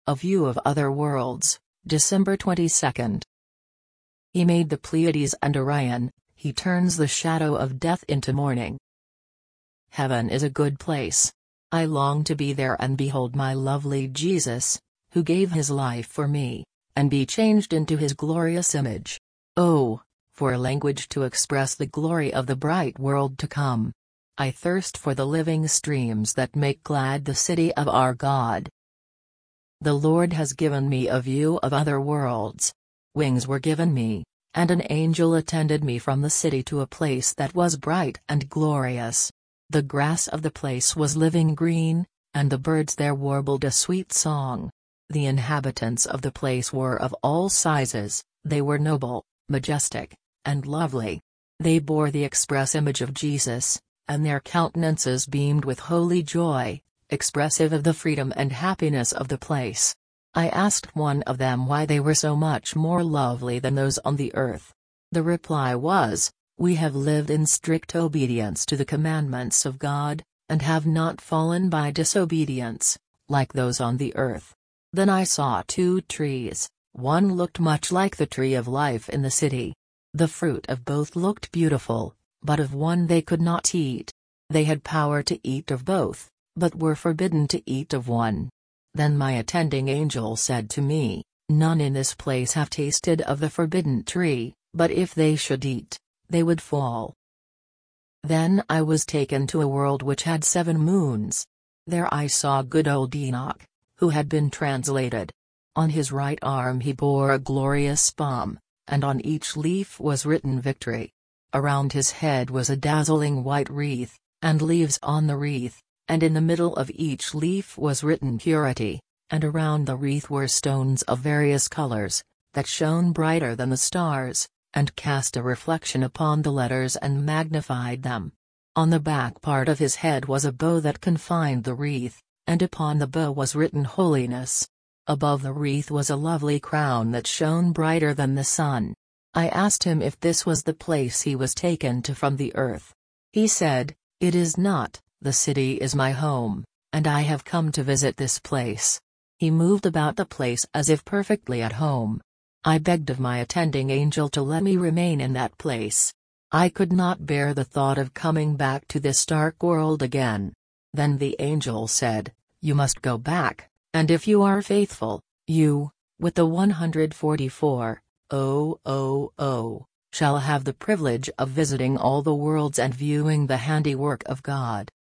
A View of Other Worlds, December 22. He made the Pleiades and Orion, he turns the shadow of death into morning. Heaven is a good place. I long to be there and behold my lovely Jesus, who gave his life for me, and be changed into his glorious image. Oh, for language to express the glory of the bright world to come. I thirst for the living streams that make glad the city of our God. The Lord has given me a view of other worlds. Wings were given me, and an angel attended me from the city to a place that was bright and glorious. The grass of the place was living green, and the birds there warbled a sweet song. The inhabitants of the place were of all sizes, they were noble, majestic, and lovely. They bore the express image of Jesus, and their countenances beamed with holy joy, expressive of the freedom and happiness of the place. I asked one of them why they were so much more lovely than those on the earth. The reply was, "We have lived in strict obedience to the commandments of God, and have not fallen by disobedience, like those on the earth." Then I saw two trees, one looked much like the tree of life in the city. The fruit of both looked beautiful, but of one they could not eat. They had power to eat of both, but were forbidden to eat of one. Then my attending angel said to me, "None in this place have tasted of the forbidden tree, but if they should eat, they would fall." Then I was taken to a world which had 7 moons. There I saw good old Enoch, who had been translated. On his right arm he bore a glorious palm, and on each leaf was written victory. Around his head was a dazzling white wreath, and leaves on the wreath, and in the middle of each leaf was written purity, and around the wreath were stones of various colors, that shone brighter than the stars, and cast a reflection upon the letters and magnified them. On the back part of his head was a bow that confined the wreath, and upon the bow was written holiness. Above the wreath was a lovely crown that shone brighter than the sun. I asked him if this was the place he was taken to from the earth. He said, "It is not, the city is my home, and I have come to visit this place." He moved about the place as if perfectly at home. I begged of my attending angel to let me remain in that place. I could not bear the thought of coming back to this dark world again. Then the angel said, "You must go back, and if you are faithful, you, with the 144, shall have the privilege of visiting all the worlds and viewing the handiwork of God."